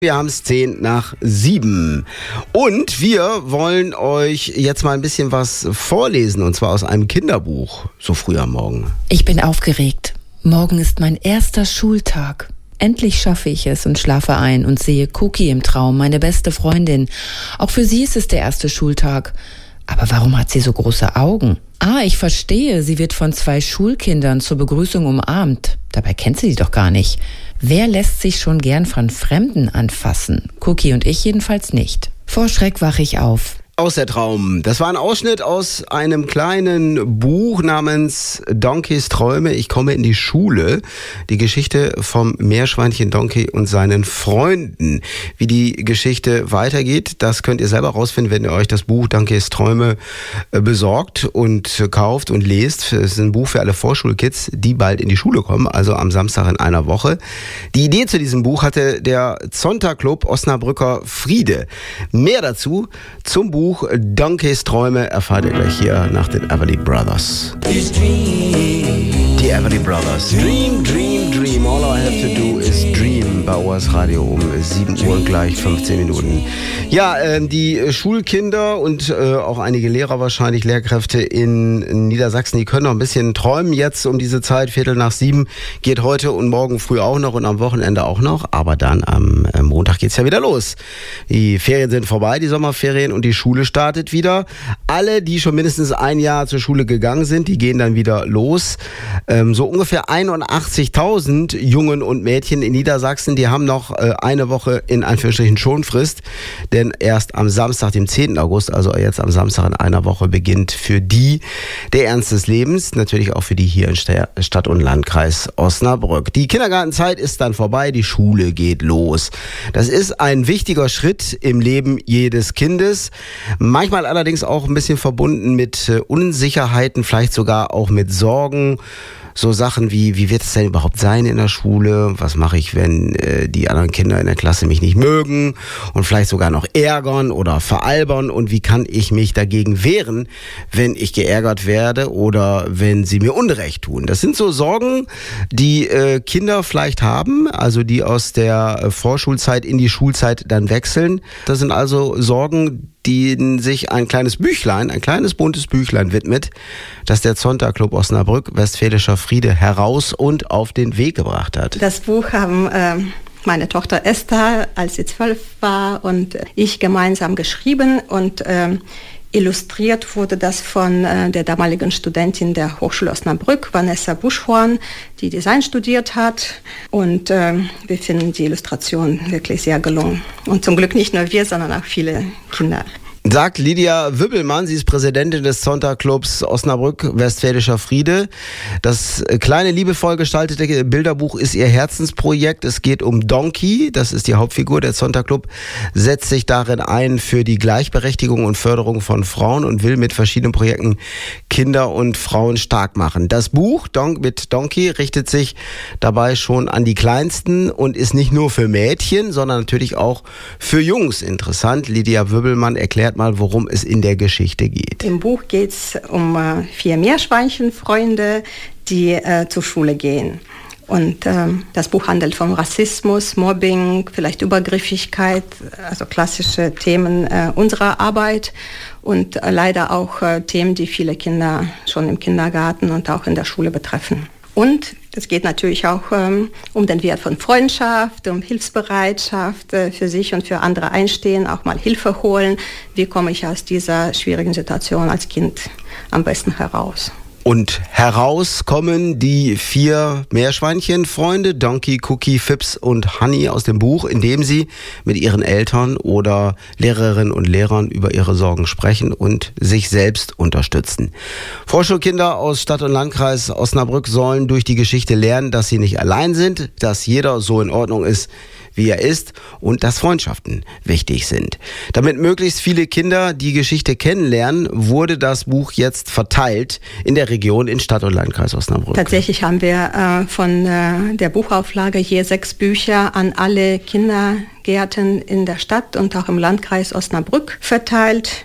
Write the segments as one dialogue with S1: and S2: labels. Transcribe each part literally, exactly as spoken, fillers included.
S1: Wir haben es zehn nach sieben und wir wollen euch jetzt mal ein bisschen was vorlesen, und zwar aus einem Kinderbuch, so früh am Morgen.
S2: Ich bin aufgeregt. Morgen ist mein erster Schultag. Endlich schaffe ich es und schlafe ein und sehe Cookie im Traum, meine beste Freundin. Auch für sie ist es der erste Schultag. Aber warum hat sie so große Augen? Ah, ich verstehe, sie wird von zwei Schulkindern zur Begrüßung umarmt. Dabei kennt sie sie doch gar nicht. Wer lässt sich schon gern von Fremden anfassen? Cookie und ich jedenfalls nicht. Vor Schreck wache ich auf.
S1: Aus der Traum. Das war ein Ausschnitt aus einem kleinen Buch namens Donkeys Träume. Ich komme in die Schule. Die Geschichte vom Meerschweinchen Donkey und seinen Freunden. Wie die Geschichte weitergeht, das könnt ihr selber rausfinden, wenn ihr euch das Buch Donkeys Träume besorgt und kauft und lest. Es ist ein Buch für alle Vorschulkids, die bald in die Schule kommen, also am Samstag in einer Woche. Die Idee zu diesem Buch hatte der Zonta-Club Osnabrücker Friede. Mehr dazu zum Buch Donkeys Träume erfahrt ihr gleich hier nach den Everly Brothers. Die Everly Brothers. Dream, dream, dream. All I have to do is dream. Bei O S Radio um sieben Uhr und gleich fünfzehn Minuten. Ja, äh, die Schulkinder und äh, auch einige Lehrer wahrscheinlich, Lehrkräfte in Niedersachsen, die können noch ein bisschen träumen jetzt um diese Zeit. Viertel nach sieben geht heute und morgen früh auch noch und am Wochenende auch noch. Aber dann am äh, Montag geht's ja wieder los. Die Ferien sind vorbei, die Sommerferien, und die Schule startet wieder. Alle, die schon mindestens ein Jahr zur Schule gegangen sind, die gehen dann wieder los. Ähm, so ungefähr einundachtzigtausend Jungen und Mädchen in Niedersachsen, die haben noch äh, eine Woche in Anführungsstrichen Schonfrist, denn erst am Samstag, dem zehnten August, also jetzt am Samstag in einer Woche, beginnt für die der Ernst des Lebens, natürlich auch für die hier in Stadt- und Landkreis Osnabrück. Die Kindergartenzeit ist dann vorbei, die Schule geht los. Das ist ein wichtiger Schritt im Leben jedes Kindes, manchmal allerdings auch ein bisschen verbunden mit äh, Unsicherheiten, vielleicht sogar auch mit Sorgen. So Sachen wie, wie wird es denn überhaupt sein in der Schule? Was mache ich, wenn äh, die anderen Kinder in der Klasse mich nicht mögen und vielleicht sogar noch ärgern oder veralbern? Und wie kann ich mich dagegen wehren, wenn ich geärgert werde oder wenn sie mir Unrecht tun? Das sind so Sorgen, die äh, Kinder vielleicht haben, also die aus der äh, Vorschulzeit in die Schulzeit dann wechseln. Das sind also Sorgen, denen sich ein kleines Büchlein, ein kleines buntes Büchlein widmet, das der Zonta-Club Osnabrück Westfälischer Friede heraus und auf den Weg gebracht hat.
S3: Das Buch haben äh, meine Tochter Esther, als sie zwölf war, und ich gemeinsam geschrieben, und äh, illustriert wurde das von äh, der damaligen Studentin der Hochschule Osnabrück, Vanessa Buschhorn, die Design studiert hat. Und äh, wir finden die Illustration wirklich sehr gelungen. Und zum Glück nicht nur wir, sondern auch viele Kinder.
S1: Sagt Lydia Wübbelmann, sie ist Präsidentin des Zonta-Clubs Osnabrück Westfälischer Friede. Das kleine, liebevoll gestaltete Bilderbuch ist ihr Herzensprojekt. Es geht um Donkey, das ist die Hauptfigur. Der Zonta-Club setzt sich darin ein für die Gleichberechtigung und Förderung von Frauen und will mit verschiedenen Projekten Kinder und Frauen stark machen. Das Buch Don- mit Donkey richtet sich dabei schon an die Kleinsten und ist nicht nur für Mädchen, sondern natürlich auch für Jungs interessant. Lydia Wübbelmann erklärt mal, worum es in der Geschichte geht.
S3: Im Buch geht es um äh, vier Meerschweinchenfreunde, die äh, zur Schule gehen. Und äh, das Buch handelt vom Rassismus, Mobbing, vielleicht Übergriffigkeit, also klassische Themen äh, unserer Arbeit, und äh, leider auch äh, Themen, die viele Kinder schon im Kindergarten und auch in der Schule betreffen. Und es geht natürlich auch ähm, um den Wert von Freundschaft, um Hilfsbereitschaft, äh, für sich und für andere einstehen, auch mal Hilfe holen. Wie komme ich aus dieser schwierigen Situation als Kind am besten heraus?
S1: Und herauskommen die vier Meerschweinchenfreunde, Donkey, Cookie, Fips und Honey, aus dem Buch, indem sie mit ihren Eltern oder Lehrerinnen und Lehrern über ihre Sorgen sprechen und sich selbst unterstützen. Vorschulkinder aus Stadt- und Landkreis Osnabrück sollen durch die Geschichte lernen, dass sie nicht allein sind, dass jeder so in Ordnung ist, wie er ist, und dass Freundschaften wichtig sind. Damit möglichst viele Kinder die Geschichte kennenlernen, wurde das Buch jetzt verteilt in der Region in Stadt- und Landkreis Osnabrück.
S3: Tatsächlich haben wir äh, von äh, der Buchauflage hier sechs Bücher an alle Kindergärten in der Stadt und auch im Landkreis Osnabrück verteilt.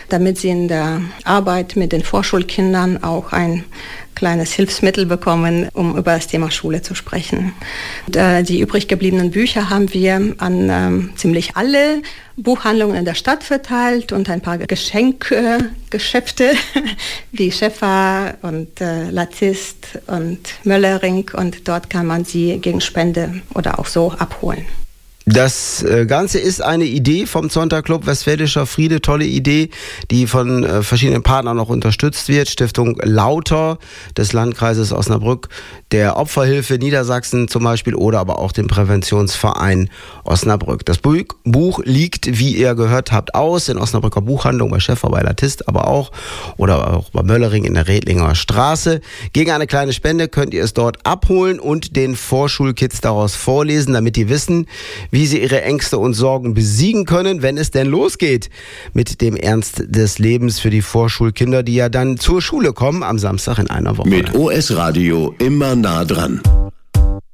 S3: damit sie in der Arbeit mit den Vorschulkindern auch ein kleines Hilfsmittel bekommen, um über das Thema Schule zu sprechen. Und, äh, die übrig gebliebenen Bücher haben wir an ähm, ziemlich alle Buchhandlungen in der Stadt verteilt und ein paar Geschenkgeschäfte äh, wie Schäffer und äh, Latist und Möllering, und dort kann man sie gegen Spende oder auch so abholen.
S1: Das Ganze ist eine Idee vom Zonta-Club Westfälischer Friede, tolle Idee, die von äh, verschiedenen Partnern noch unterstützt wird. Stiftung Lauter des Landkreises Osnabrück, der Opferhilfe Niedersachsen zum Beispiel oder aber auch dem Präventionsverein Osnabrück. Das Buch liegt, wie ihr gehört habt, aus in Osnabrücker Buchhandlung, bei Schäffer, bei Latist, aber auch oder auch bei Möllering in der Redlinger Straße. Gegen eine kleine Spende könnt ihr es dort abholen und den Vorschulkids daraus vorlesen, damit die wissen, wie sie ihre Ängste und Sorgen besiegen können, wenn es denn losgeht mit dem Ernst des Lebens für die Vorschulkinder, die ja dann zur Schule kommen am Samstag in einer Woche.
S4: Mit O S Radio immer nah dran.